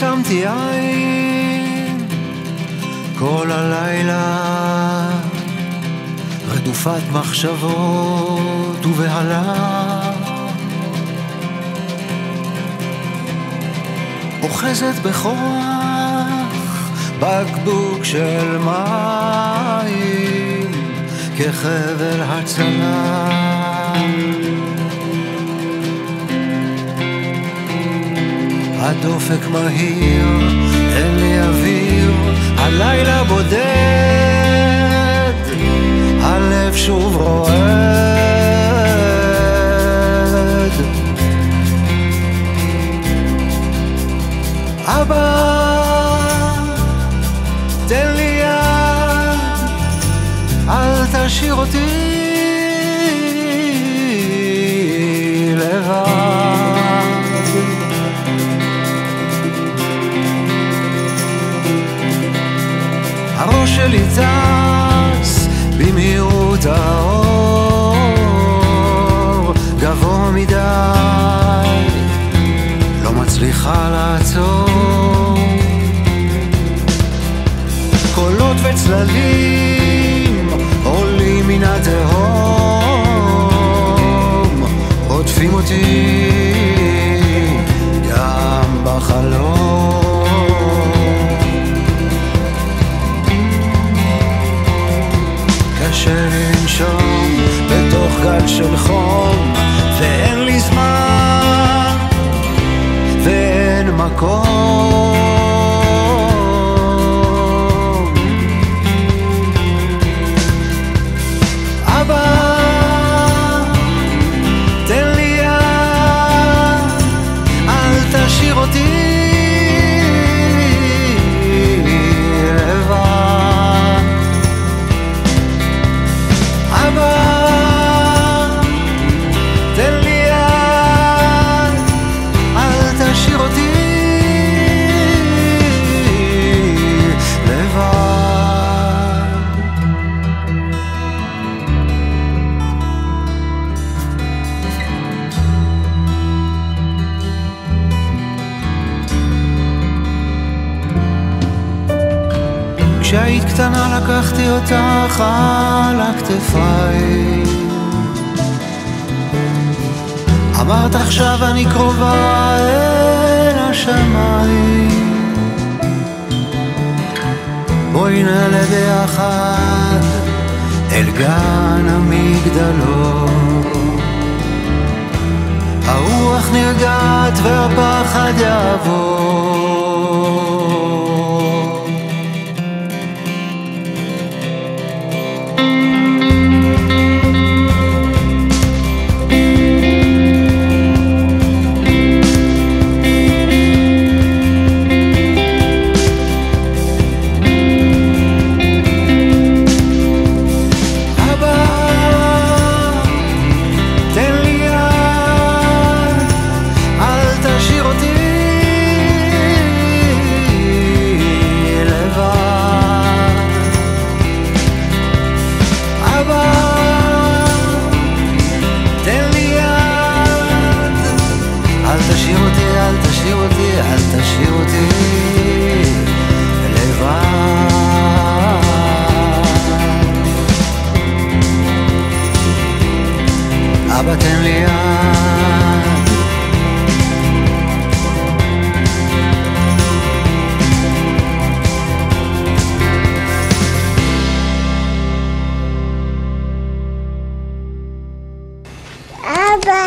עצמתי עין כל הלילה, רדופת מחשבות ובהלה, אוחזת בכוח בקבוק של מים כחבל הצלה. הדופק מהיר, אין לי אוויר, הלילה בודד, הלב שוב רועד. אבא, תן לי יד, אל תשאיר אותי לבד. הראש שלי טס במהירות האור, גבוה מדי, לא מצליחה לעצור. קולות וצללים עולים מן התהום, עוטפים אותי גם בחלום. קשה לנשום בתוך גל של חום, ואין לי זמן ואין מקום. אבא, תן לי יד, אל תשאיר אותי לבד. אבא, תן לי יד, אל תשאיר אותי לבד. כשהיית קטנה לקחתי אותך על הכתפיים, אמרת עכשיו אני קרובה אל השמיים, בואי נעלה ביחד אל גן המגדלות. הרוח נרגעת והפחד יעבור. אל תשאיר אותי לבד. אבא, תן לי יד, אבא,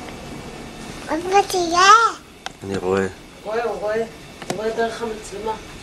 אבא תראה. אני רואה. הוא רואה דרך המצלמה.